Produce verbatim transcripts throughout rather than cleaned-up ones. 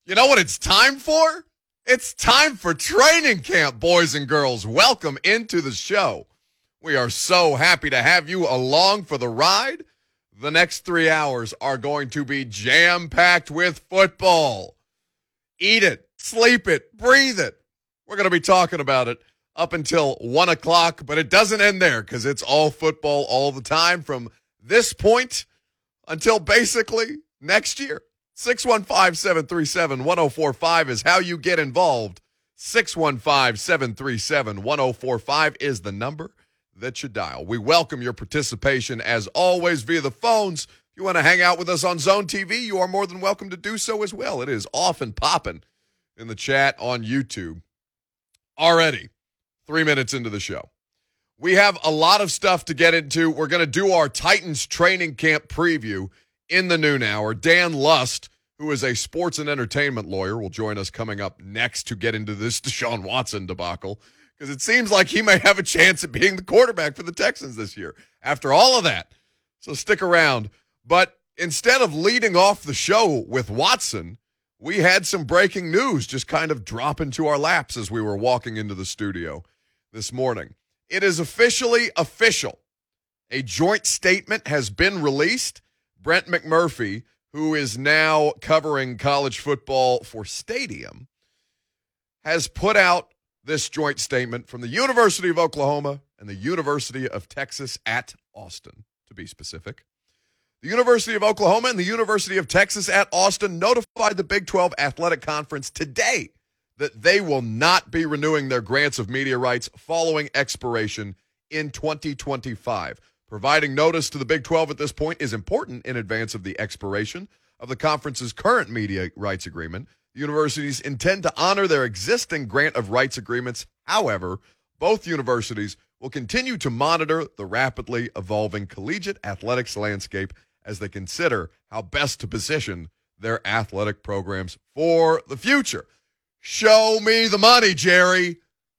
You know what it's time for? It's time for training camp, boys and girls. Welcome into the show. We are so happy to have you along for the ride. The next three hours are going to be jam-packed with football. Eat it, sleep it, breathe it. We're going to be talking about it up until one o'clock, but it doesn't end there because it's all football all the time from this point until basically next year. six one five, seven three seven, one oh four five is how you get involved. six one five, seven three seven, one oh four five is the number that you dial. We welcome your participation, as always, via the phones. If you want to hang out with us on Zone T V, you are more than welcome to do so as well. It is off and popping in the chat on YouTube. Already, three minutes into the show. We have a lot of stuff to get into. We're going to do our Titans training camp preview in the noon hour. Dan Lust, who is a sports and entertainment lawyer, will join us coming up next to get into this Deshaun Watson debacle, because it seems like he may have a chance at being the quarterback for the Texans this year after all of that. So stick around. But instead of leading off the show with Watson, we had some breaking news just kind of drop into our laps as we were walking into the studio this morning. It is officially official. A joint statement has been released. Brent McMurphy, who is now covering college football for Stadium, has put out this joint statement from the University of Oklahoma and the University of Texas at Austin, to be specific. The University of Oklahoma and the University of Texas at Austin notified the Big twelve Athletic Conference today that they will not be renewing their grants of media rights following expiration in twenty twenty-five. Providing notice to the Big twelve at this point is important in advance of the expiration of the conference's current media rights agreement. The universities intend to honor their existing grant of rights agreements. However, both universities will continue to monitor the rapidly evolving collegiate athletics landscape as they consider how best to position their athletic programs for the future. Show me the money, Jerry.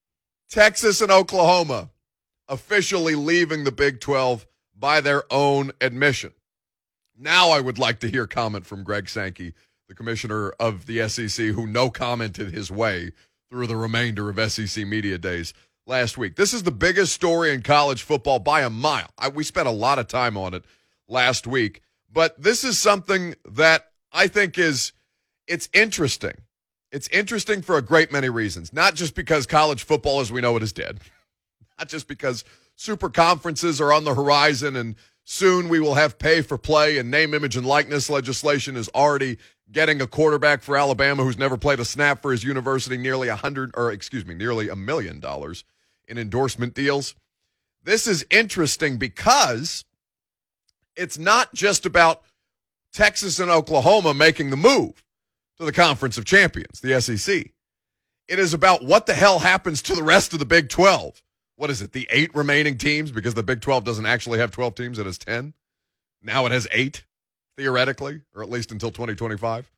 Texas and Oklahoma officially leaving the Big twelve by their own admission. Now I would like to hear comment from Greg Sankey, the commissioner of the S E C, who no commented his way through the remainder of S E C Media Days last week. This is the biggest story in college football by a mile. I, we spent a lot of time on it last week, but this is something that I think is, it's interesting. It's interesting for a great many reasons, not just because college football as we know it is dead. Not just because super conferences are on the horizon and soon we will have pay for play and name, image, and likeness legislation is already getting a quarterback for Alabama who's never played a snap for his university nearly a hundred, or excuse me, nearly a million dollars in endorsement deals. This is interesting because it's not just about Texas and Oklahoma making the move to the Conference of Champions, the S E C. It is about what the hell happens to the rest of the Big twelve. What is it, the eight remaining teams? Because the Big twelve doesn't actually have twelve teams. It has ten. Now it has eight, theoretically, or at least until twenty twenty-five.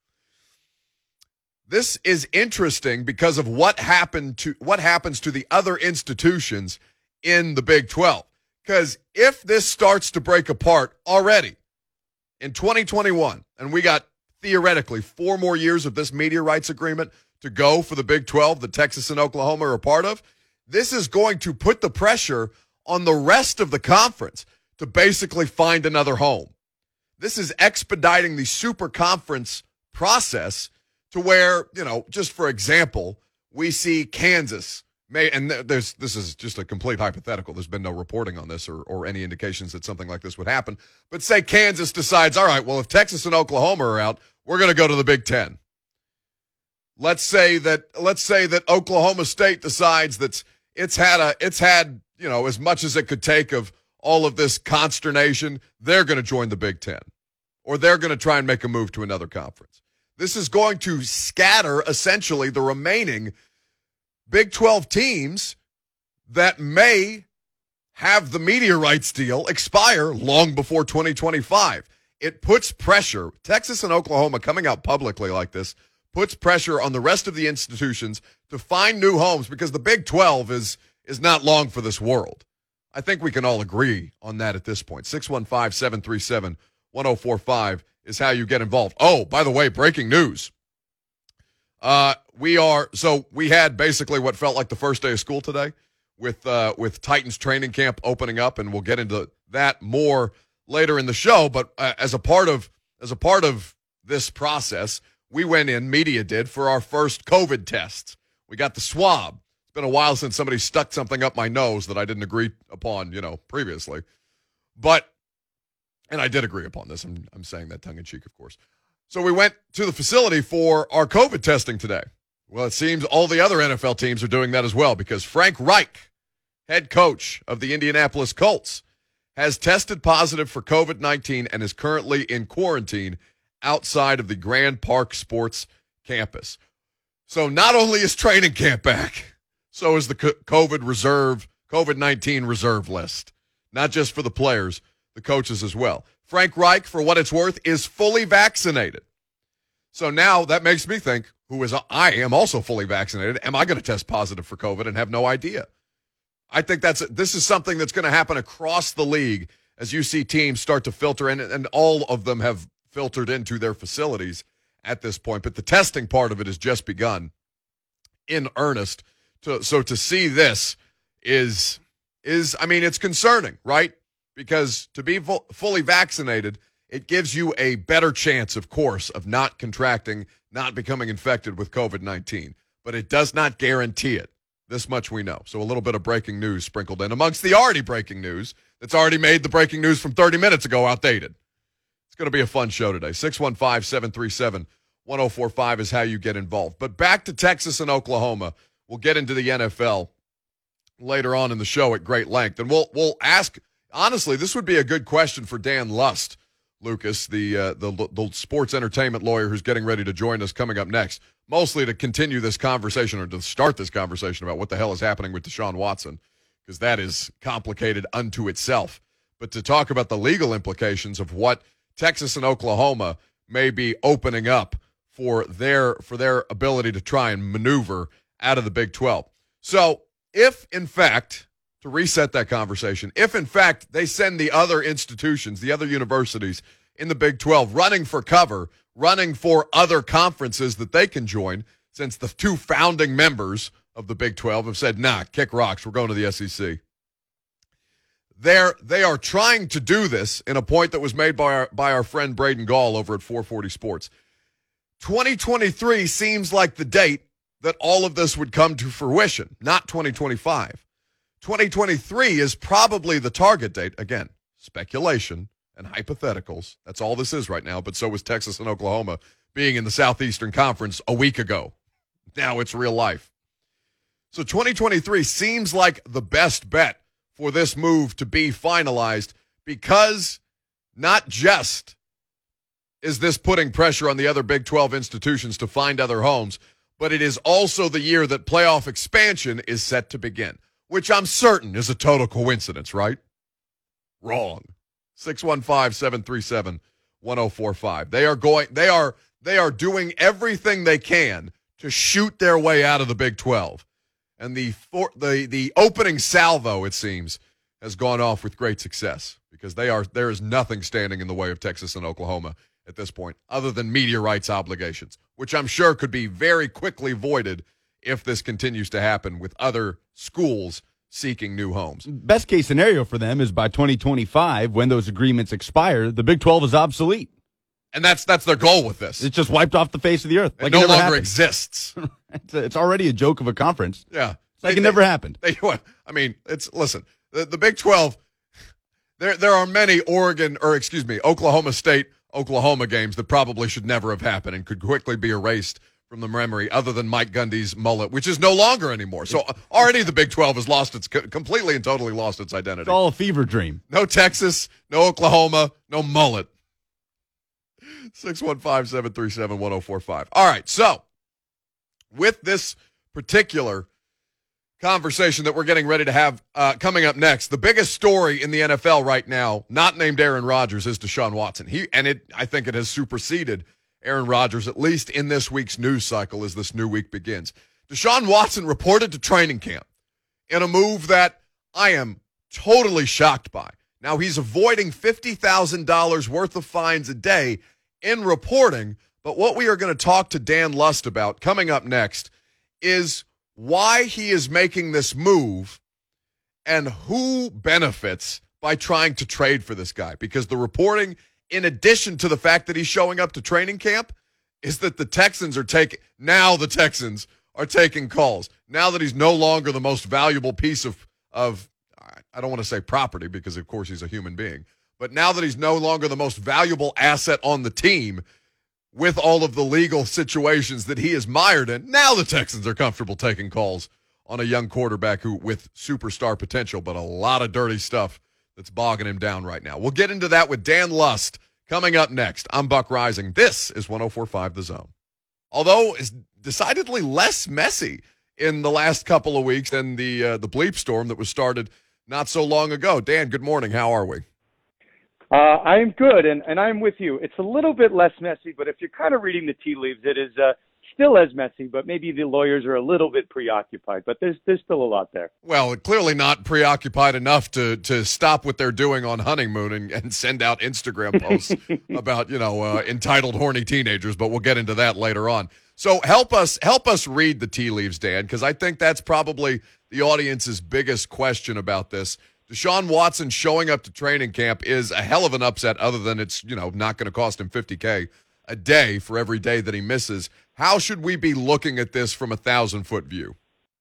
This is interesting because of what happened to what happens to the other institutions in the Big twelve. Because if this starts to break apart already in twenty twenty-one, and we got theoretically four more years of this media rights agreement to go for the Big twelve that Texas and Oklahoma are a part of, this is going to put the pressure on the rest of the conference to basically find another home. This is expediting the super conference process to where, you know, just for example, we see Kansas may, and there's, this is just a complete hypothetical. There's been no reporting on this or, or any indications that something like this would happen. But say Kansas decides, all right, well, if Texas and Oklahoma are out, we're going to go to the Big Ten. Let's say that, let's say that Oklahoma State decides that it's had a, it's had, you know, as much as it could take of all of this consternation. They're going to join the Big Ten, or they're going to try and make a move to another conference. This is going to scatter essentially the remaining Big twelve teams that may have the media rights deal expire long before twenty twenty-five. It puts pressure. Texas and Oklahoma coming out publicly like this puts pressure on the rest of the institutions to find new homes, because the Big twelve is is not long for this world. I think we can all agree on that at this point. six one five, seven three seven, one oh four five is how you get involved. Oh, by the way, breaking news. Uh, we are so we had basically what felt like the first day of school today, with uh, with Titans training camp opening up, and we'll get into that more later in the show. But uh, as a part of as a part of this process, we went in, media did, for our first COVID tests. We got the swab. It's been a while since somebody stuck something up my nose that I didn't agree upon, you know, previously. But, and I did agree upon this. I'm, I'm saying that tongue in cheek, of course. So we went to the facility for our COVID testing today. Well, it seems all the other N F L teams are doing that as well, because Frank Reich, head coach of the Indianapolis Colts, has tested positive for COVID nineteen and is currently in quarantine outside of the Grand Park Sports campus. So not only is training camp back, so is the COVID reserve, COVID nineteen reserve list. Not just for the players, the coaches as well. Frank Reich, for what it's worth, is fully vaccinated. So now that makes me think, who is I am also fully vaccinated, am I going to test positive for COVID and have no idea? I think that's this is something that's going to happen across the league as you see teams start to filter in, and all of them have filtered into their facilities at this point. But the testing part of it has just begun in earnest. To, so to see this is, is, I mean, it's concerning, right? Because to be fu- fully vaccinated, it gives you a better chance, of course, of not contracting, not becoming infected with COVID nineteen. But it does not guarantee it. This much we know. So a little bit of breaking news sprinkled in amongst the already breaking news that's already made the breaking news from thirty minutes ago outdated. It's going to be a fun show today. six one five, seven three seven, one oh four five is how you get involved. But back to Texas and Oklahoma. We'll get into the N F L later on in the show at great length. And we'll we'll ask, honestly, this would be a good question for Dan Lust, Lucas, the, uh, the the sports entertainment lawyer who's getting ready to join us coming up next, mostly to continue this conversation or to start this conversation about what the hell is happening with Deshaun Watson, because that is complicated unto itself. But to talk about the legal implications of what Texas and Oklahoma may be opening up for their for their ability to try and maneuver out of the Big twelve. So if, in fact, to reset that conversation, if, in fact, they send the other institutions, the other universities in the Big twelve running for cover, running for other conferences that they can join, since the two founding members of the Big twelve have said, nah, kick rocks, we're going to the S E C. They're, they are trying to do this in a point that was made by our, by our friend Braden Gall over at four forty Sports. twenty twenty-three seems like the date that all of this would come to fruition, not twenty twenty-five. twenty twenty-three is probably the target date. Again, speculation and hypotheticals. That's all this is right now, but so was Texas and Oklahoma being in the Southeastern Conference a week ago. Now it's real life. So twenty twenty-three seems like the best bet for this move to be finalized, because not just is this putting pressure on the other Big twelve institutions to find other homes, but it is also the year that playoff expansion is set to begin, which I'm certain is a total coincidence, right? Wrong. six one five, seven three seven, one oh four five. They are going they are they are doing everything they can to shoot their way out of the Big twelve. And the for, the the opening salvo, it seems, has gone off with great success, because they are there is nothing standing in the way of Texas and Oklahoma at this point, other than media rights obligations, which I'm sure could be very quickly voided if this continues to happen with other schools seeking new homes. Best case scenario for them is by twenty twenty-five, when those agreements expire, the Big twelve is obsolete. And that's that's their goal with this. It's just wiped off the face of the earth. It like no it never longer happened. exists. it's, a, it's already a joke of a conference. Yeah. It's like they, it never they, happened. They, I mean, it's listen, the, the Big twelve, there there are many Oregon, or excuse me, Oklahoma State, Oklahoma games that probably should never have happened and could quickly be erased from the memory, other than Mike Gundy's mullet, which is no longer anymore. So already the Big twelve has lost its, completely and totally lost its identity. It's all a fever dream. No Texas, no Oklahoma, no mullet. six one five, seven three seven, one oh four five. All right, so with this particular conversation that we're getting ready to have uh, coming up next, the biggest story in the N F L right now, not named Aaron Rodgers, is Deshaun Watson. He and it, I think it has superseded Aaron Rodgers, at least in this week's news cycle as this new week begins. Deshaun Watson reported to training camp in a move that I am totally shocked by. Now, he's avoiding fifty thousand dollars worth of fines a day in reporting, But what we are going to talk to Dan Lust about coming up next is why he is making this move and who benefits by trying to trade for this guy. Because the reporting, in addition to the fact that he's showing up to training camp, is that the Texans are taking, now the Texans are taking calls. Now that he's no longer the most valuable piece of, of I don't want to say property because, of course, he's a human being. But now that he's no longer the most valuable asset on the team with all of the legal situations that he is mired in, now the Texans are comfortable taking calls on a young quarterback who with superstar potential, but a lot of dirty stuff that's bogging him down right now. We'll get into that with Dan Lust coming up next. I'm Buck Rising. This is one oh four point five The Zone. Although it's decidedly less messy in the last couple of weeks than the uh, the bleep storm that was started not so long ago. Dan, good morning. How are we? Uh, I am good, and, and I'm with you. It's a little bit less messy, but if you're kind of reading the tea leaves, it is uh, still as messy, but maybe the lawyers are a little bit preoccupied, but there's there's still a lot there. Well, clearly not preoccupied enough to to stop what they're doing on honeymoon and, and send out Instagram posts about, you know, uh, entitled horny teenagers, but we'll get into that later on. So help us help us read the tea leaves, Dan, because I think that's probably the audience's biggest question about this. Deshaun Watson showing up to training camp is a hell of an upset, other than it's, you know, not going to cost him fifty K a day for every day that he misses. How should we be looking at this from a thousand-foot view?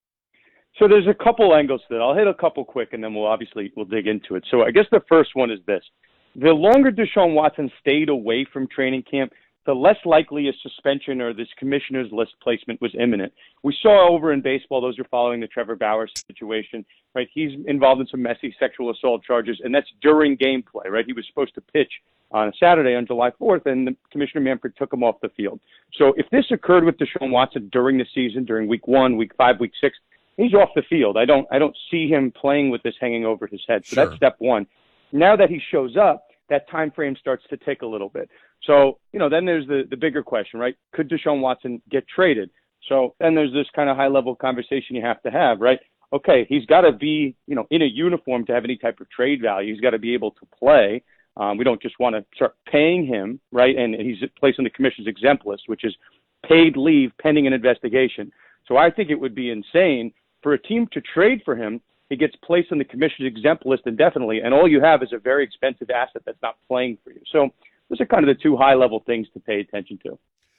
So there's a couple angles to that. I'll hit a couple quick, and then we'll obviously we'll dig into it. So I guess the first one is this. The longer Deshaun Watson stayed away from training camp, the less likely a suspension or this commissioner's list placement was imminent. We saw over in baseball, those are following the Trevor Bauer situation, right? He's involved in some messy sexual assault charges, and that's during gameplay, right? He was supposed to pitch on a Saturday on July fourth, and the Commissioner Manfred took him off the field. So if this occurred with Deshaun Watson during the season, during week one, week five, week six, he's off the field. I don't, I don't see him playing with this hanging over his head. So Sure. That's step one. Now that he shows up, that time frame starts to tick a little bit. So, you know, then there's the, the bigger question, right? Could Deshaun Watson get traded? So then there's this kind of high-level conversation you have to have, right? Okay, he's got to be, you know, in a uniform to have any type of trade value. He's got to be able to play. Um, we don't just want to start paying him, right? And he's placed on the commission's exempt list, which is paid leave pending an investigation. So I think it would be insane for a team to trade for him. He gets placed on the commission's exempt list indefinitely, and all you have is a very expensive asset that's not playing for you. So those are kind of the two high-level things to pay attention to.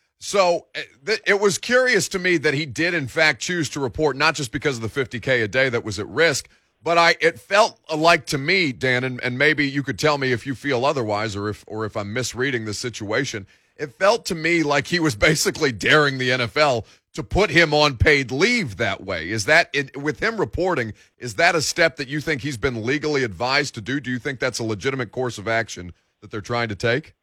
So it was curious to me that he did, in fact, choose to report, not just because of the fifty K a day that was at risk, but I it felt like to me, Dan, and, and maybe you could tell me if you feel otherwise or if or if I'm misreading the situation, it felt to me like he was basically daring the N F L to put him on paid leave that way. Is that, it, with him reporting, is that a step that you think he's been legally advised to do? Do you think that's a legitimate course of action that they're trying to take?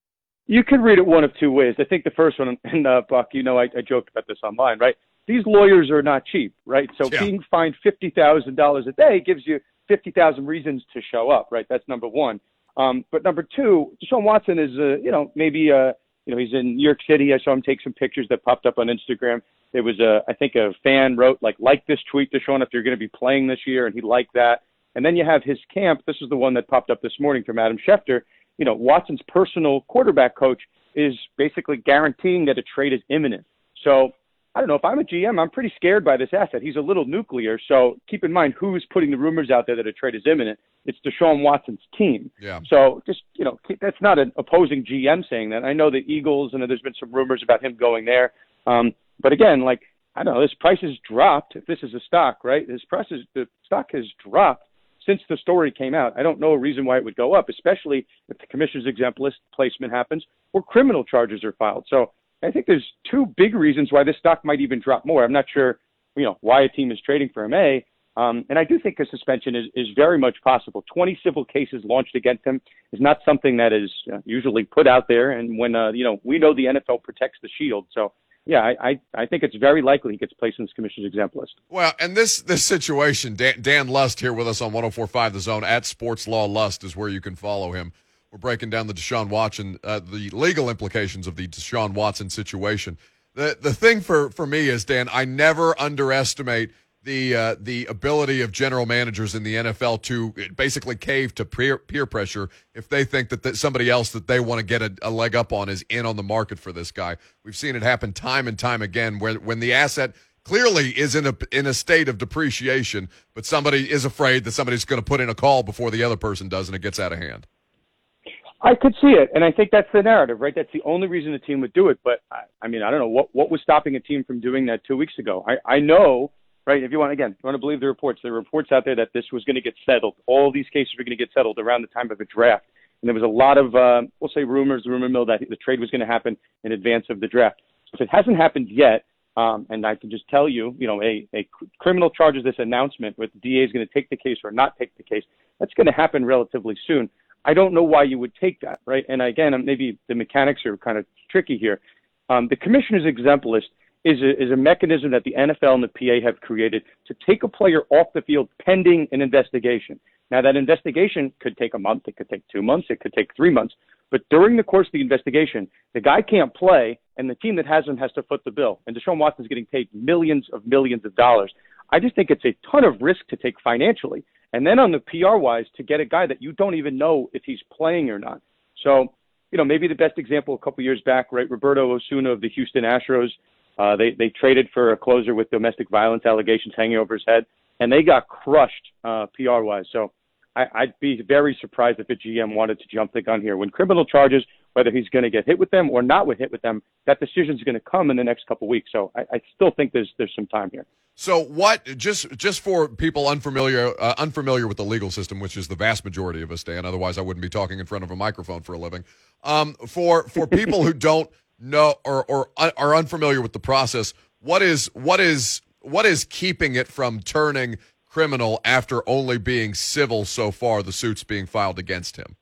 You could read it one of two ways. I think the first one, and uh, Buck, you know, I, I joked about this online, right? These lawyers are not cheap, right? So Yeah. being fined fifty thousand dollars a day gives you fifty thousand reasons to show up, right? That's number one. Um, but number two, Deshaun Watson is, uh, you know, maybe, uh, you know, he's in New York City. I saw him take some pictures that popped up on Instagram. There was a, I think a fan wrote, like, like this tweet, Deshaun, if you're going to be playing this year, and he liked that. And then you have his camp. This is the one that popped up this morning from Adam Schefter. You know, Watson's personal quarterback coach is basically guaranteeing that a trade is imminent. So I don't know. If I'm a G M, I'm pretty scared by this asset. He's a little nuclear. So keep in mind who's putting the rumors out there that a trade is imminent. It's Deshaun Watson's team. Yeah. So just, you know, that's not an opposing G M saying that. I know the Eagles, and there's been some rumors about him going there. Um, but again, like, I don't know, this price has dropped. If this is a stock, right? This price is, the stock has dropped since the story came out. I don't know a reason why it would go up, especially if the commissioner's exempt list placement happens or criminal charges are filed. So I think there's two big reasons why this stock might even drop more. I'm not sure, you know, why a team is trading for him. A, um, and I do think a suspension is, is very much possible. twenty civil cases launched against him is not something that is uh, usually put out there. And when, uh, you know, we know the N F L protects the shield. So yeah, I, I, I think it's very likely he gets placed in this commissioner's exempt list. Well, and this this situation, Dan, Dan Lust here with us on one oh four point five The Zone, at Sports Law Lust is where you can follow him. We're breaking down the Deshaun Watson, uh, the legal implications of the Deshaun Watson situation. The the thing for, for me is, Dan, I never underestimate the uh, the ability of general managers in the N F L to basically cave to peer, peer pressure if they think that, that somebody else that they want to get a, a leg up on is in on the market for this guy. We've seen it happen time and time again where when the asset clearly is in a in a state of depreciation, but somebody is afraid that somebody's going to put in a call before the other person does, and it gets out of hand. I could see it, and I think that's the narrative, right? That's the only reason the team would do it. But, I, I mean, I don't know. What what was stopping a team from doing that two weeks ago? I, I know, right, if you want, again, you want to believe the reports, there were reports out there that this was going to get settled. All these cases were going to get settled around the time of a draft. And there was a lot of, uh, we'll say rumors, rumor mill, that the trade was going to happen in advance of the draft. So if it hasn't happened yet, um, and I can just tell you, you know, a, a criminal charges this announcement where the D A is going to take the case or not take the case, that's going to happen relatively soon. I don't know why you would take that, right? And again, maybe the mechanics are kind of tricky here. Um, the commissioner's exempt list is a, is a mechanism that the N F L and the P A have created to take a player off the field pending an investigation. Now, that investigation could take a month, it could take two months, it could take three months. But during the course of the investigation, the guy can't play, and the team that has him has to foot the bill. And Deshaun Watson's getting paid millions of millions of dollars. I just think it's a ton of risk to take financially. And then on the P R-wise, to get a guy that you don't even know if he's playing or not. So, you know, maybe the best example a couple years back, right, Roberto Osuna of the Houston Astros, uh, they, they traded for a closer with domestic violence allegations hanging over his head, and they got crushed uh, P R-wise. So I, I'd be very surprised if a G M wanted to jump the gun here. When criminal charges, whether he's going to get hit with them or not with hit with them, that decision's going to come in the next couple of weeks. So I, I still think there's there's some time here. So what, just just for people unfamiliar uh, unfamiliar with the legal system, which is the vast majority of us, Dan, otherwise I wouldn't be talking in front of a microphone for a living. Um, for for people who don't know or, or are unfamiliar with the process, what is what is what is keeping it from turning criminal after only being civil so far, the suits being filed against him?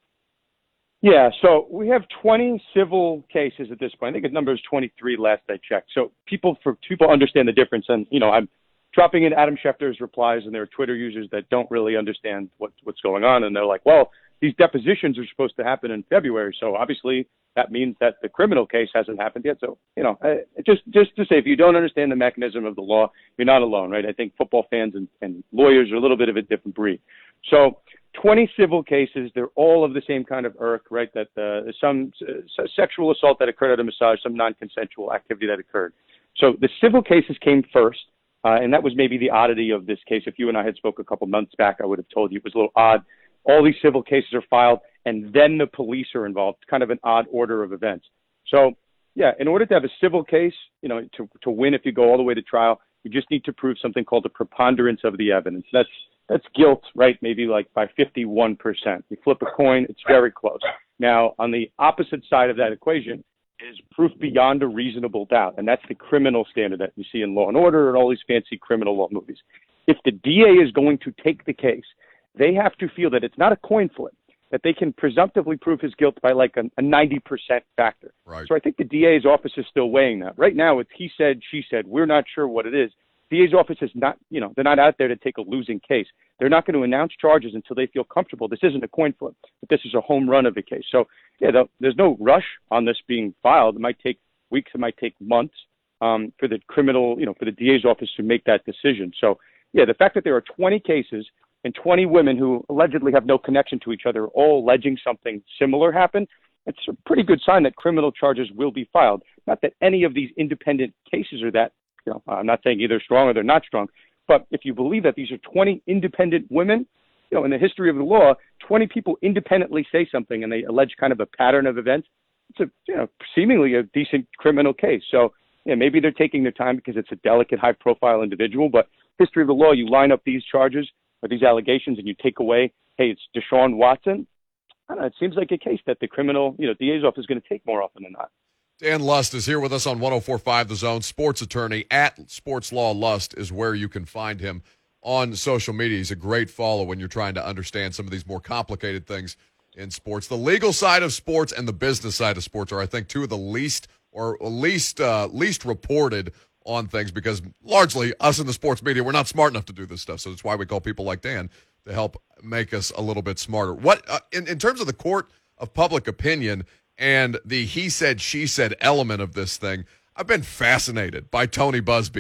Yeah, so we have twenty civil cases at this point. I think the number is twenty-three last I checked. So people, for people understand the difference, and you know, I'm dropping in Adam Schefter's replies, and there are Twitter users that don't really understand what, what's going on, and they're like, well, these depositions are supposed to happen in February, so obviously that means that the criminal case hasn't happened yet. So, you know, uh, just just to say, if you don't understand the mechanism of the law, you're not alone, right? I think football fans and, and lawyers are a little bit of a different breed. So twenty civil cases, they're all of the same kind of irk, right? That uh, some uh, sexual assault that occurred at a massage, some non-consensual activity that occurred. So the civil cases came first, uh, and that was maybe the oddity of this case. If you and I had spoke a couple months back, I would have told you it was a little odd. All these civil cases are filed, and then the police are involved. It's kind of an odd order of events. So, yeah, in order to have a civil case, you know, to, to win if you go all the way to trial, you just need to prove something called the preponderance of the evidence. That's that's guilt, right? Maybe like by fifty-one percent. You flip a coin, it's very close. Now, on the opposite side of that equation is proof beyond a reasonable doubt, and that's the criminal standard that you see in Law and Order and all these fancy criminal law movies. If the D A is going to take the case, they have to feel that it's not a coin flip, that they can presumptively prove his guilt by like a, a ninety percent factor. Right. So I think the D A's office is still weighing that. Right now, it's he said, she said. We're not sure what it is. D A's office is not, you know, they're not out there to take a losing case. They're not going to announce charges until they feel comfortable. This isn't a coin flip, but this is a home run of a case. So, yeah, there's no rush on this being filed. It might take weeks. It might take months um, for the criminal, you know, for the D A's office to make that decision. So, yeah, the fact that there are twenty cases and twenty women who allegedly have no connection to each other, all alleging something similar happened, it's a pretty good sign that criminal charges will be filed. Not that any of these independent cases are that, you know, I'm not saying either strong or they're not strong, but if you believe that these are twenty independent women, you know, in the history of the law, twenty people independently say something and they allege kind of a pattern of events, it's a, you know, seemingly a decent criminal case. So, yeah, maybe they're taking their time because it's a delicate, high-profile individual, but history of the law, you line up these charges or these allegations and you take away, hey, it's Deshaun Watson, I don't know, it seems like a case that the criminal, you know, D A's office is going to take more often than not. Dan Lust is here with us on one oh four point five The Zone. Sports attorney at Sports Law Lust is where you can find him on social media. He's a great follow when you're trying to understand some of these more complicated things in sports. The legal side of sports and the business side of sports are, I think, two of the least or least uh, least reported on things because largely us in the sports media, we're not smart enough to do this stuff. So that's why we call people like Dan to help make us a little bit smarter. What uh, in, in terms of the court of public opinion and the he said, she said element of this thing, I've been fascinated by Tony Busby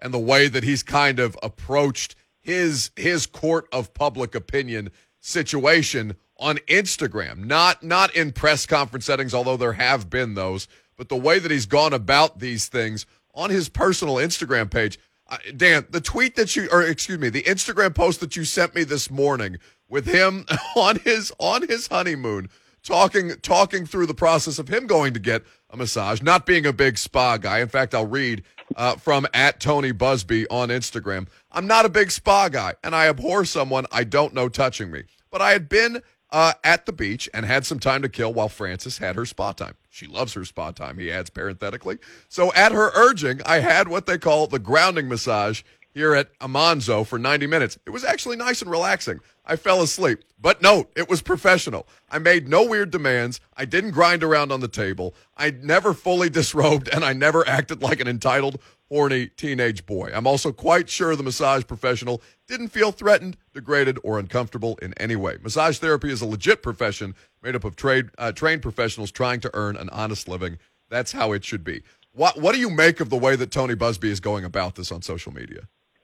and the way that he's kind of approached his his court of public opinion situation on Instagram, not not in press conference settings, although there have been those, but the way that he's gone about these things on his personal Instagram page. Uh, Dan, the tweet that you, or excuse me, the Instagram post that you sent me this morning with him on his on his honeymoon, talking talking through the process of him going to get a massage, not being a big spa guy. In fact, I'll read uh, from at Tony Busby on Instagram. I'm not a big spa guy, and I abhor someone I don't know touching me. But I had been uh, at the beach and had some time to kill while Frances had her spa time. She loves her spa time, he adds parenthetically. So at her urging, I had what they call the grounding massage here at Amanzo for ninety minutes. It was actually nice and relaxing. I fell asleep. But note, it was professional. I made no weird demands. I didn't grind around on the table. I never fully disrobed, and I never acted like an entitled, horny teenage boy. I'm also quite sure the massage professional didn't feel threatened, degraded, or uncomfortable in any way. Massage therapy is a legit profession made up of trade, uh, trained professionals trying to earn an honest living. That's how it should be. What, what do you make of the way that Tony Busby is going about this on social media?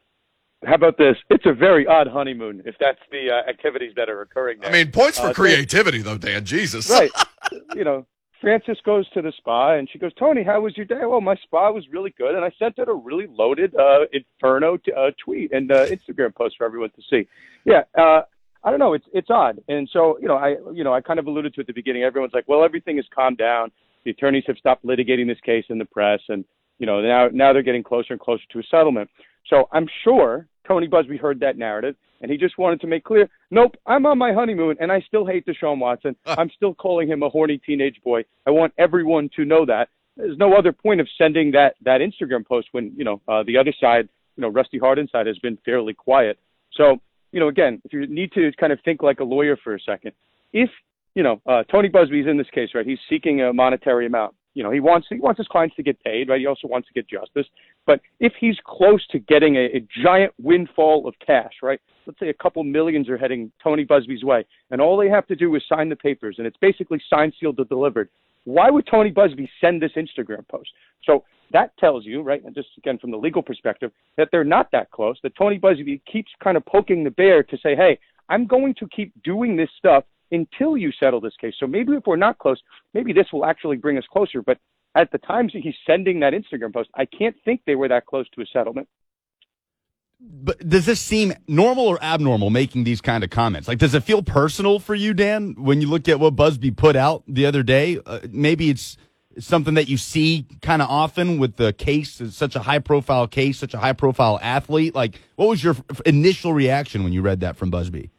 How about this? It's a very odd honeymoon, if that's the uh, activities that are occurring there. I mean, points for uh, creativity, though, Dan. Jesus. Right. You know, Frances goes to the spa, and she goes, Tony, how was your day? Well, my spa was really good, and I sent out a really loaded uh, Inferno t- uh, tweet and uh, Instagram post for everyone to see. Yeah, uh, I don't know. It's it's odd. And so, you know, I you know I kind of alluded to at the beginning. Everyone's like, well, everything has calmed down. The attorneys have stopped litigating this case in the press, and, you know, now now they're getting closer and closer to a settlement. So I'm sure Tony Busby heard that narrative, and he just wanted to make clear, nope, I'm on my honeymoon, and I still hate Deshaun Watson. I'm still calling him a horny teenage boy. I want everyone to know that. There's no other point of sending that that Instagram post when, you know, uh, the other side, you know, Rusty Harden's has been fairly quiet. So, you know, again, if you need to kind of think like a lawyer for a second, if, you know, uh, Tony Busby's in this case, right, he's seeking a monetary amount. You know, he wants he wants his clients to get paid, right? He also wants to get justice. But if he's close to getting a, a giant windfall of cash, right? Let's say a couple millions are heading Tony Busby's way, and all they have to do is sign the papers, and it's basically signed, sealed, or delivered. Why would Tony Busby send this Instagram post? So that tells you, right, and just again from the legal perspective, that they're not that close, that Tony Busby keeps kind of poking the bear to say, hey, I'm going to keep doing this stuff until you settle this case. So maybe if we're not close, maybe this will actually bring us closer. But at the times that he's sending that Instagram post, I can't think they were that close to a settlement. But does this seem normal or abnormal, making these kind of comments? Like, does it feel personal for you, Dan, when you look at what Busby put out the other day? Uh, maybe it's something that you see kind of often with the case, it's such a high-profile case, such a high-profile athlete. Like, what was your f- initial reaction when you read that from Busby?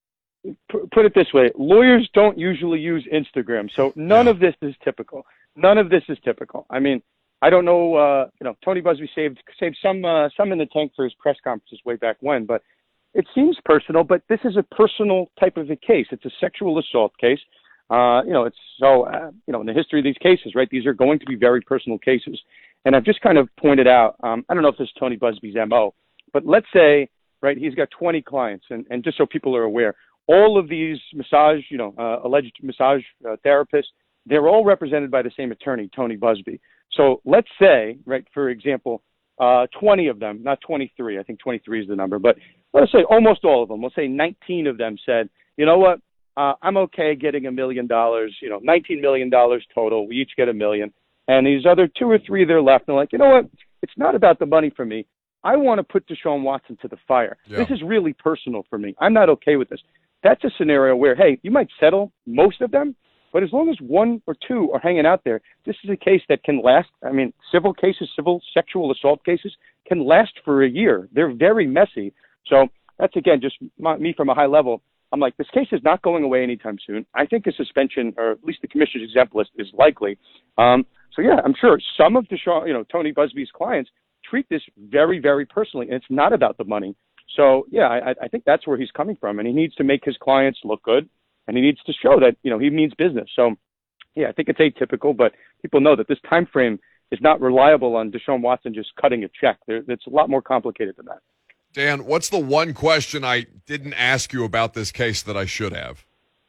Put it this way, lawyers don't usually use Instagram, so none yeah. of this is typical. None of this is typical. I mean, I don't know, uh, you know, Tony Busby saved saved some uh, some in the tank for his press conferences way back when, but it seems personal, but this is a personal type of a case. It's a sexual assault case. Uh, you know, it's so, uh, you know, in the history of these cases, right, these are going to be very personal cases. And I've just kind of pointed out, um, I don't know if this is Tony Busby's M O, but let's say, right, he's got twenty clients, and, and just so people are aware, all of these massage, you know, uh, alleged massage uh, therapists, they're all represented by the same attorney, Tony Busby. So let's say, right, for example, uh, twenty of them, not twenty-three, I think twenty-three is the number, but let's say almost all of them, let's say nineteen of them said, you know what, uh, I'm okay getting a million dollars, you know, nineteen million dollars total, we each get a million. And these other two or three they're left, and they're like, you know what, it's not about the money for me. I want to put Deshaun Watson to the fire. Yeah. This is really personal for me. I'm not okay with this. That's a scenario where, hey, you might settle most of them, but as long as one or two are hanging out there, this is a case that can last. I mean, civil cases, civil sexual assault cases can last for a year. They're very messy. So that's, again, just my, me from a high level. I'm like, this case is not going away anytime soon. I think a suspension, or at least the commissioner's exempt list, is likely. Um, so, yeah, I'm sure some of Deshaun, you know, Tony Busby's clients treat this very, very personally, and it's not about the money. So, yeah, I, I think that's where he's coming from, and he needs to make his clients look good, and he needs to show that, you know, he means business. So, yeah, I think it's atypical, but people know that this time frame is not reliable on Deshaun Watson just cutting a check. There, it's a lot more complicated than that. Dan, what's the one question I didn't ask you about this case that I should have?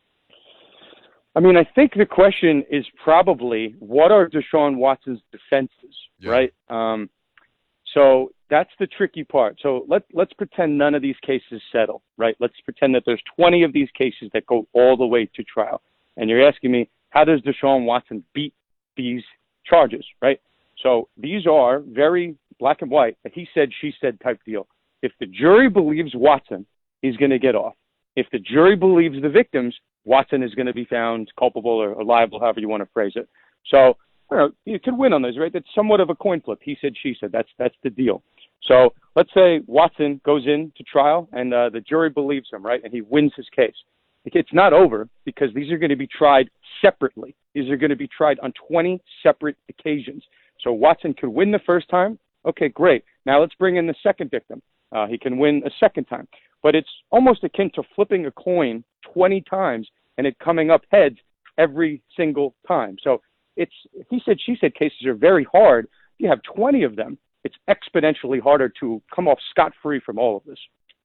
I mean, I think the question is probably, what are Deshaun Watson's defenses, yeah. right? Um, So that's the tricky part. So let's let's pretend none of these cases settle, right? Let's pretend that there's twenty of these cases that go all the way to trial. And you're asking me, how does Deshaun Watson beat these charges, right? So these are very black and white, a he said, she said type deal. If the jury believes Watson, he's going to get off. If the jury believes the victims, Watson is going to be found culpable or, or liable, however you want to phrase it. So you know, you could win on those, right? That's somewhat of a coin flip. He said, she said. That's that's the deal. So let's say Watson goes into trial and uh, the jury believes him, right? And he wins his case. It's not over because these are going to be tried separately. These are going to be tried on twenty separate occasions. So Watson could win the first time. Okay, great. Now let's bring in the second victim. Uh, he can win a second time. But it's almost akin to flipping a coin twenty times and it coming up heads every single time. So it's he said, she said cases are very hard. If you have twenty of them, it's exponentially harder to come off scot-free from all of this.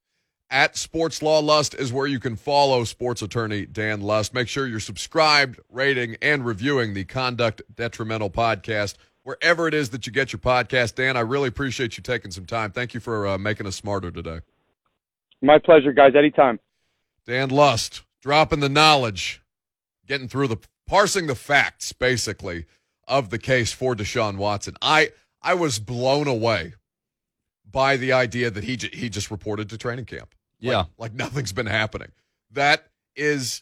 At Sports Law Lust is where you can follow sports attorney Dan Lust. Make sure you're subscribed, rating, and reviewing the Conduct Detrimental podcast, wherever it is that you get your podcast. Dan, I really appreciate you taking some time. Thank you for uh, making us smarter today. My pleasure, guys. Anytime. Dan Lust, dropping the knowledge, getting through the, parsing the facts, basically, of the case for Deshaun Watson. I I was blown away by the idea that he j- he just reported to training camp. Yeah. Like, like nothing's been happening. That is,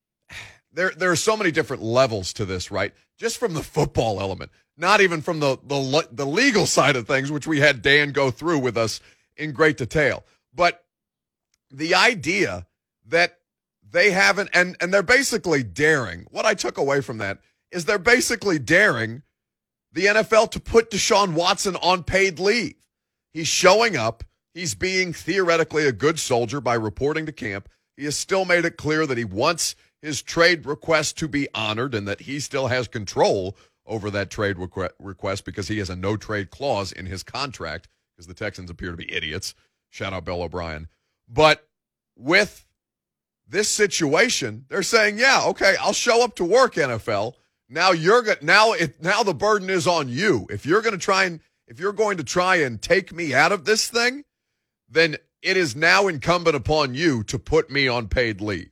there there are so many different levels to this, right? Just from the football element, not even from the the the legal side of things, which we had Dan go through with us in great detail. But the idea that they haven't, and, and they're basically daring, what I took away from that is they're basically daring the N F L to put Deshaun Watson on paid leave. He's showing up. He's being theoretically a good soldier by reporting to camp. He has still made it clear that he wants his trade request to be honored and that he still has control over that trade requ- request because he has a no-trade clause in his contract because the Texans appear to be idiots. Shout out Bill O'Brien. But with this situation, they're saying, yeah, okay, I'll show up to work, N F L. Now you're go- now it now the burden is on you. If you're going to try and if you're going to try and take me out of this thing, then it is now incumbent upon you to put me on paid leave.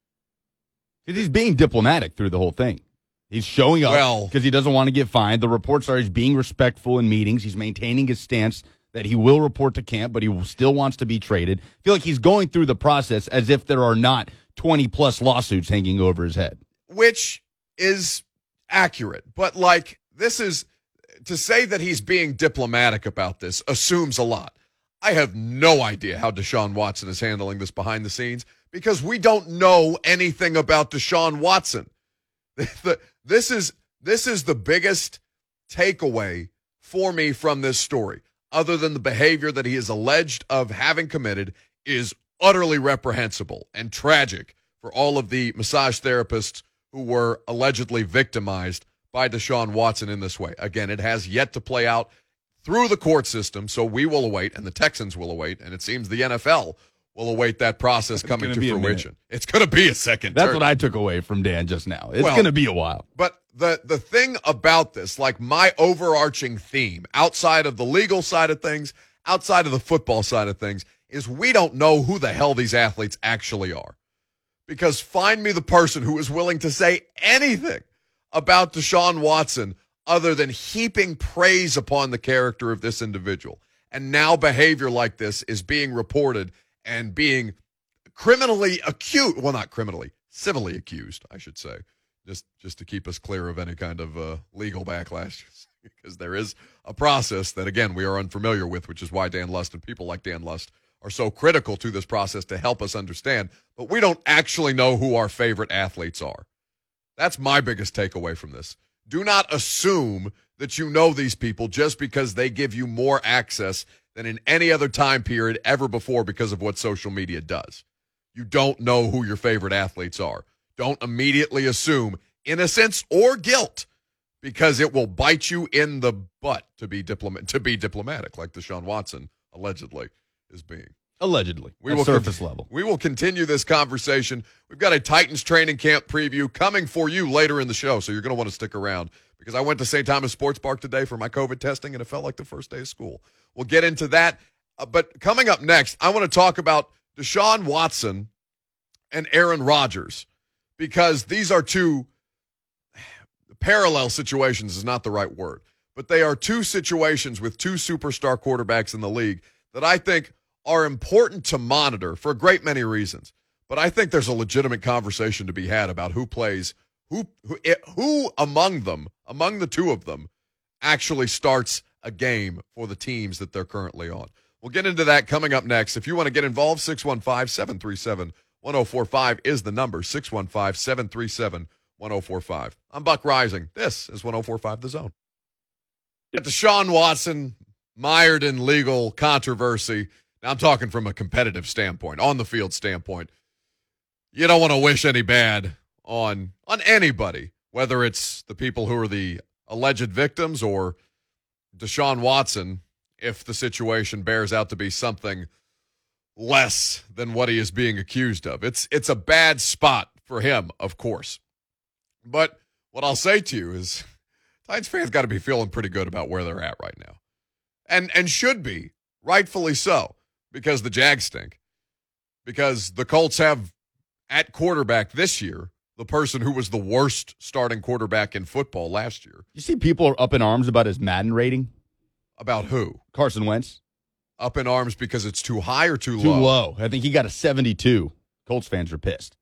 Because he's being diplomatic through the whole thing. He's showing up Well- because he doesn't want to get fined. The reports are he's being respectful in meetings. He's maintaining his stance that he will report to camp, but he still wants to be traded. I feel like he's going through the process as if there are not twenty-plus lawsuits hanging over his head. Which is accurate. But, like, this is to say that he's being diplomatic about this assumes a lot. I have no idea how Deshaun Watson is handling this behind the scenes because we don't know anything about Deshaun Watson. This is this is the biggest takeaway for me from this story, other than the behavior that he is alleged of having committed is utterly reprehensible and tragic for all of the massage therapists who were allegedly victimized by Deshaun Watson in this way. Again, it has yet to play out through the court system, so we will await, and the Texans will await, and it seems the N F L will await that process It's coming gonna to be a fruition. It's going to be a second That's turn. what I took away from Dan just now. It's Well- going to be a while. But the the thing about this, like my overarching theme, outside of the legal side of things, outside of the football side of things, is we don't know who the hell these athletes actually are. Because find me the person who is willing to say anything about Deshaun Watson other than heaping praise upon the character of this individual. And now behavior like this is being reported and being criminally accused. Well, not criminally, civilly accused, I should say. Just just to keep us clear of any kind of uh, legal backlash, because there is a process that, again, we are unfamiliar with, which is why Dan Lust and people like Dan Lust are so critical to this process to help us understand. But we don't actually know who our favorite athletes are. That's my biggest takeaway from this. Do not assume that you know these people just because they give you more access than in any other time period ever before because of what social media does. You don't know who your favorite athletes are. Don't immediately assume innocence or guilt because it will bite you in the butt to be diplomat to be diplomatic, like Deshaun Watson allegedly is being. Allegedly. We at will surface con- level. We will continue this conversation. We've got a Titans training camp preview coming for you later in the show, so you're going to want to stick around because I went to Saint Thomas Sports Park today for my COVID testing, and it felt like the first day of school. We'll get into that. Uh, but coming up next, I want to talk about Deshaun Watson and Aaron Rodgers, because these are two parallel situations, is not the right word, but they are two situations with two superstar quarterbacks in the league that I think are important to monitor for a great many reasons. But I think there's a legitimate conversation to be had about who plays, who who, who among them, among the two of them, actually starts a game for the teams that they're currently on. We'll get into that coming up next. If you want to get involved, six one five, seven three seven, one oh four five is the number, six one five, seven three seven, one oh four five. I'm Buck Rising. This is one oh four five The Zone. At the Deshaun Watson mired in legal controversy, now I'm talking from a competitive standpoint, on the field standpoint. You don't want to wish any bad on on anybody, whether it's the people who are the alleged victims or Deshaun Watson, if the situation bears out to be something less than what he is being accused of. It's it's a bad spot for him, of course. But what I'll say to you is Titans fans got to be feeling pretty good about where they're at right now. And and should be, rightfully so, because the Jags stink. Because the Colts have at quarterback this year the person who was the worst starting quarterback in football last year. You see people are up in arms about his Madden rating? About who? Carson Wentz. Up in arms because it's too high or too, Too low? low. I think he got a seventy-two. Colts fans are pissed.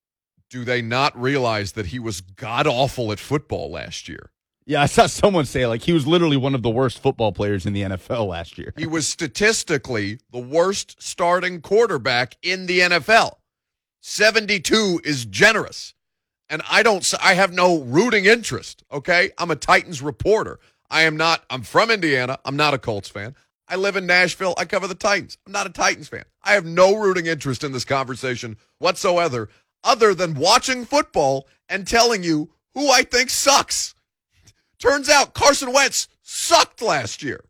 Do they not realize that he was god-awful at football last year? Yeah, I saw someone say, like, he was literally one of the worst football players in the N F L last year. He was statistically the worst starting quarterback in the N F L. seventy-two is generous. And I don't, I have no rooting interest, okay? I'm a Titans reporter. I am not, I'm from Indiana. I'm not a Colts fan. I live in Nashville. I cover the Titans. I'm not a Titans fan. I have no rooting interest in this conversation whatsoever, other than watching football and telling you who I think sucks. Turns out Carson Wentz sucked last year.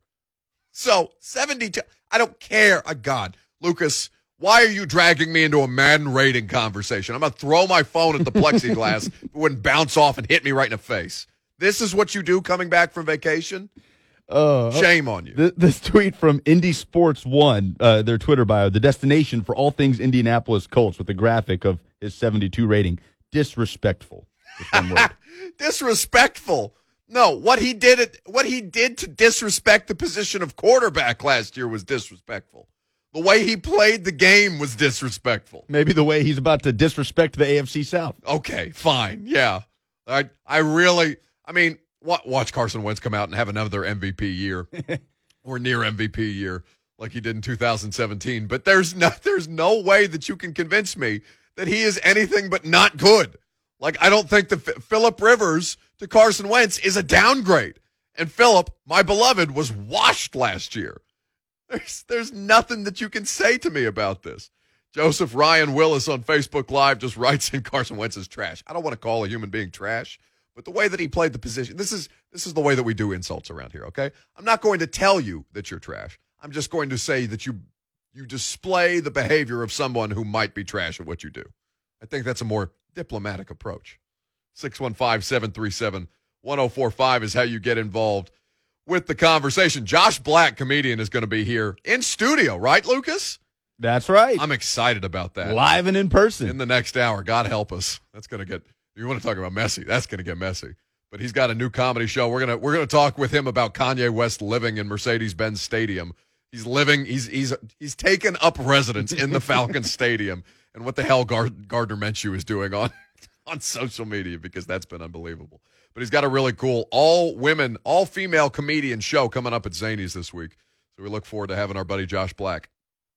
So, seventy-two, I don't care. Oh, God, Lucas, why are you dragging me into a Madden rating conversation? I'm going to throw my phone at the plexiglass. It wouldn't bounce off and hit me right in the face. This is what you do coming back from vacation? Uh, Shame on you. Th- this tweet from Indy Sports One, uh, their Twitter bio, the destination for all things Indianapolis Colts, with a graphic of his seventy-two rating. Disrespectful. Just one word. Disrespectful. No, what he did it, what he did to disrespect the position of quarterback last year was disrespectful. The way he played the game was disrespectful. Maybe the way he's about to disrespect the A F C South. Okay, fine. Yeah. I I really, I mean, watch Carson Wentz come out and have another M V P year or near M V P year like he did in two thousand seventeen. But there's no, there's no way that you can convince me that he is anything but not good. Like, I don't think the Phillip Rivers to Carson Wentz is a downgrade. And Phillip, my beloved, was washed last year. There's, there's nothing that you can say to me about this. Joseph Ryan Willis on Facebook Live just writes in Carson Wentz is trash. I don't want to call a human being trash, but the way that he played the position, this is this is the way that we do insults around here, okay? I'm not going to tell you that you're trash. I'm just going to say that you you display the behavior of someone who might be trash at what you do. I think that's a more diplomatic approach. six one five, seven three seven, one oh four five is how you get involved with the conversation. Josh Black, comedian, is going to be here in studio, right, Lucas? That's right. I'm excited about that. Live and in person. In the next hour. God help us. That's going to get, you want to talk about messy. That's going to get messy. But he's got a new comedy show. We're going to we're going to talk with him about Kanye West living in Mercedes-Benz Stadium. He's living, he's he's he's taken up residence in the Falcon Stadium, and what the hell Gard- Gardner Minshew is doing on, on social media, because that's been unbelievable. But he's got a really cool all-women, all-female comedian show coming up at Zany's this week. So we look forward to having our buddy Josh Black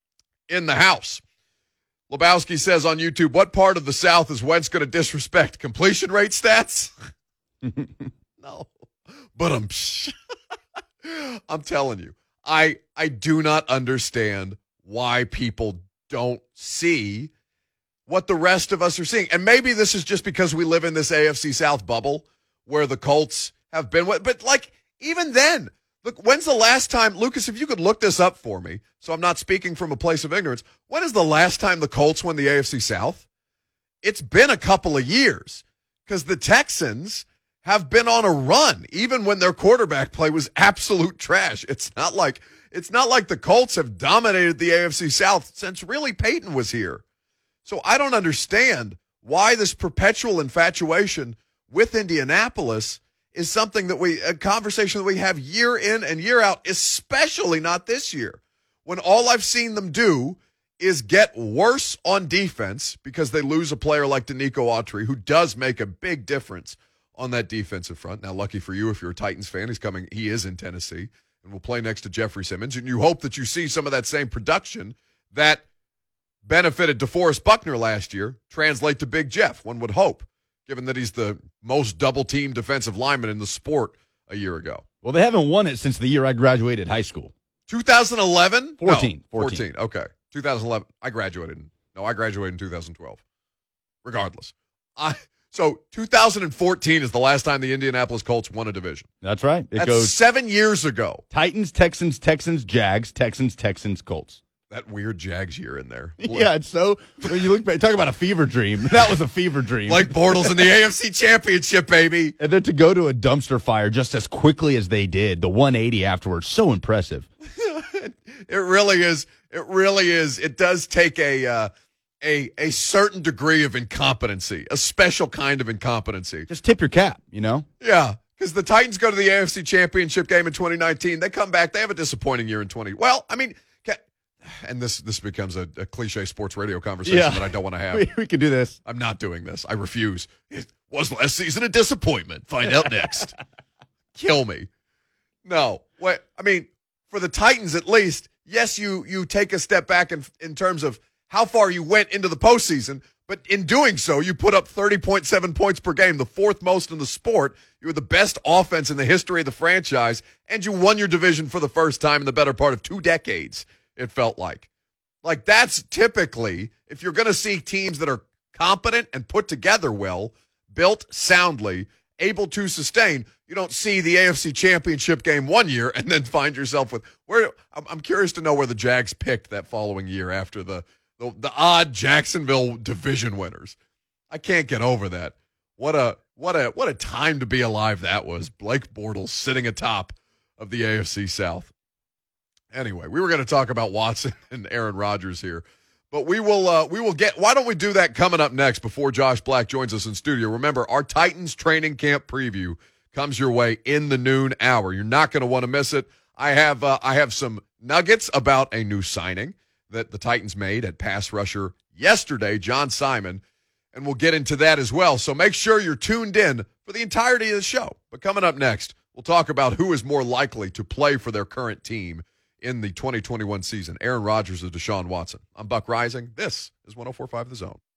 in the house. Lebowski says on YouTube, what part of the South is Wentz going to disrespect? Completion rate stats? No. But I'm, I'm telling you, I I do not understand why people don't see what the rest of us are seeing. And maybe this is just because we live in this A F C South bubble where the Colts have been. But, like, even then, look, when's the last time, Lucas, if you could look this up for me, so I'm not speaking from a place of ignorance, when is the last time the Colts won the A F C South? It's been a couple of years, because the Texans have been on a run, even when their quarterback play was absolute trash. It's not like It's not like the Colts have dominated the A F C South since really Peyton was here. So I don't understand why this perpetual infatuation with Indianapolis is something that we, a conversation that we have year in and year out, especially not this year, when all I've seen them do is get worse on defense because they lose a player like Danico Autry, who does make a big difference on that defensive front. Now, lucky for you, if you're a Titans fan, he's coming, he is in Tennessee and will play next to Jeffrey Simmons. And you hope that you see some of that same production that benefited DeForest Buckner last year translate to Big Jeff, one would hope, given that he's the most double-team defensive lineman in the sport a year ago. Well, they haven't won it since the year I graduated high school. twenty eleven? fourteen. No, fourteen. Okay. twenty eleven. I graduated. No, I graduated in two thousand twelve. Regardless. I So two thousand fourteen is the last time the Indianapolis Colts won a division. That's right. It That's goes seven years ago. Titans, Texans, Texans, Jags, Texans, Texans, Colts. That weird Jags year in there. Yeah, it's so, when you look back, talk about a fever dream. That was a fever dream. Like Bortles in the A F C Championship, baby. And then to go to a dumpster fire just as quickly as they did, the one eighty afterwards, so impressive. It really is. It really is. It does take a uh, a a certain degree of incompetency, a special kind of incompetency. Just tip your cap, you know? Yeah, because the Titans go to the A F C Championship game in twenty nineteen. They come back. They have a disappointing year in twenty. Well, I mean, and this this becomes a, a cliche sports radio conversation Yeah. that I don't want to have. We, we can do this. I'm not doing this. I refuse. It was last season a disappointment. Find out next. Kill me. No. What I mean, for the Titans at least, yes, you you take a step back in in terms of how far you went into the postseason, but in doing so, you put up thirty point seven points per game, the fourth most in the sport. You were the best offense in the history of the franchise, and you won your division for the first time in the better part of two decades, it felt like. Like, that's typically, if you're going to see teams that are competent and put together well, built soundly, able to sustain, you don't see the A F C Championship game one year and then find yourself with where. I'm, I'm curious to know where the Jags picked that following year after the, the the odd Jacksonville division winners. I can't get over that. What a what a what a time to be alive that was. Blake Bortles sitting atop of the A F C South. Anyway, we were going to talk about Watson and Aaron Rodgers here, but we will uh, we will get. Why don't we do that coming up next before Josh Black joins us in studio? Remember, our Titans training camp preview comes your way in the noon hour. You're not going to want to miss it. I have uh, I have some nuggets about a new signing that the Titans made at pass rusher yesterday, John Simon, and we'll get into that as well. So make sure you're tuned in for the entirety of the show. But coming up next, we'll talk about who is more likely to play for their current team in the twenty twenty-one season, Aaron Rodgers or Deshaun Watson. I'm Buck Rising. This is one oh four point five The Zone.